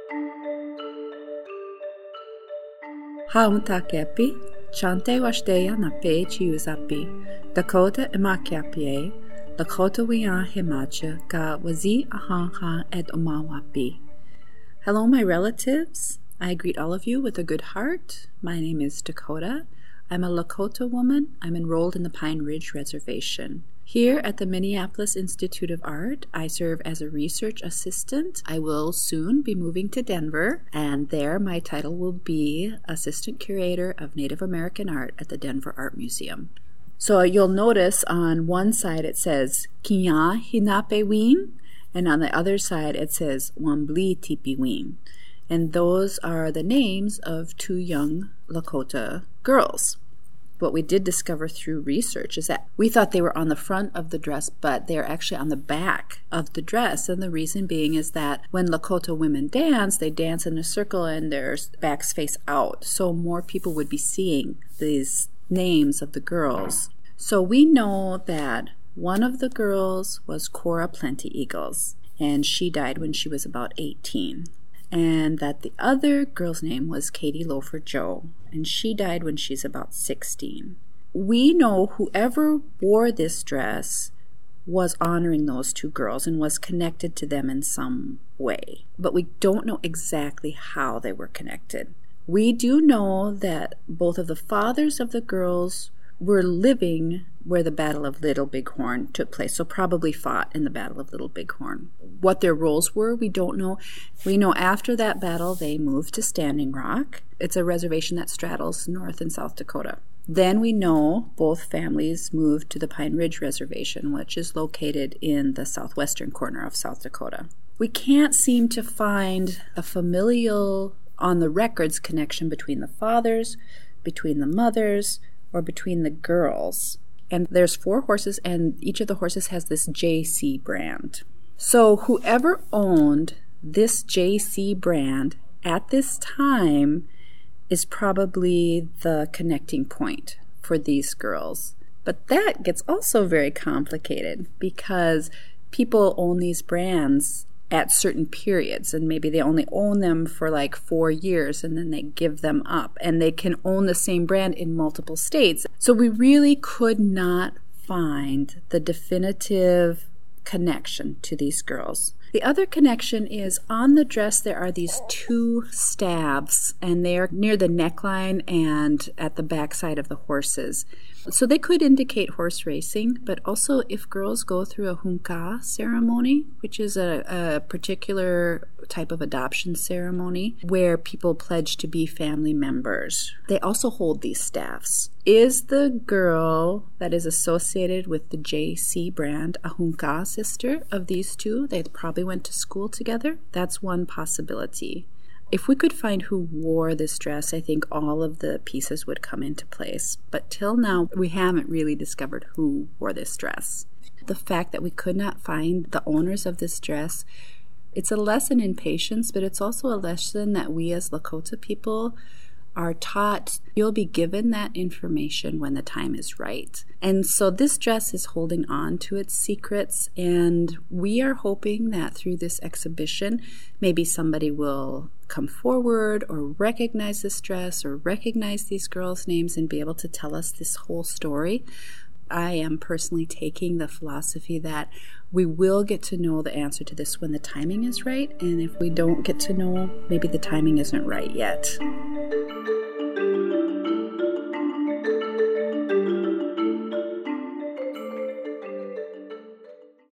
Hauntakepi, chante washdeya na pe chiuzapi, Dakota imakiapie, Lakota wian himacha ka wazi ahanha et omawapi. Hello, my relatives. I greet all of you with a good heart. My name is Dakota. I'm a Lakota woman. I'm enrolled in the Pine Ridge Reservation. Here at the Minneapolis Institute of Art, I serve as a research assistant. I will soon be moving to Denver, and there my title will be Assistant Curator of Native American Art at the Denver Art Museum. So you'll notice on one side it says Kinya Hinape Ween, and on the other side it says Wambli Tipi Ween. And those are the names of two young Lakota girls. What we did discover through research is that we thought they were on the front of the dress, but they're actually on the back of the dress. And the reason being is that when Lakota women dance, they dance in a circle and their backs face out. So more people would be seeing these names of the girls. So we know that one of the girls was Cora Plenty Eagles, and she died when she was about 18. And that the other girl's name was Katie Loafer Joe, and she died when she's about 16. We know whoever wore this dress was honoring those two girls and was connected to them in some way, but we don't know exactly how they were connected. We do know that both of the fathers of the girls were living where the Battle of Little Bighorn took place, so probably fought in the Battle of Little Bighorn. What their roles were, we don't know. We know after that battle, they moved to Standing Rock. It's a reservation that straddles North and South Dakota. Then we know both families moved to the Pine Ridge Reservation, which is located in the southwestern corner of South Dakota. We can't seem to find a familial, on the records, connection between the fathers, between the mothers, or between the girls. And there's 4 horses, and each of the horses has this JC brand. So whoever owned this JC brand at this time is probably the connecting point for these girls. But that gets also very complicated because people own these brands at certain periods, and maybe they only own them for like 4 years and then they give them up, and they can own the same brand in multiple states. So we really could not find the definitive connection to these girls. The other connection is on the dress there are these 2 stabs, and they're near the neckline and at the backside of the horses. So they could indicate horse racing, but also if girls go through a hunka ceremony, which is a particular type of adoption ceremony where people pledge to be family members, they also hold these staffs. Is the girl that is associated with the JC brand a hunka sister of these two? They probably went to school together. That's one possibility. If we could find who wore this dress, I think all of the pieces would come into place. But till now, we haven't really discovered who wore this dress. The fact that we could not find the owners of this dress, it's a lesson in patience, but it's also a lesson that we as Lakota people are taught you'll be given that information when the time is right. And so this dress is holding on to its secrets, and we are hoping that through this exhibition, maybe somebody will come forward or recognize this dress or recognize these girls' names and be able to tell us this whole story. I am personally taking the philosophy that we will get to know the answer to this when the timing is right, and if we don't get to know, maybe the timing isn't right yet.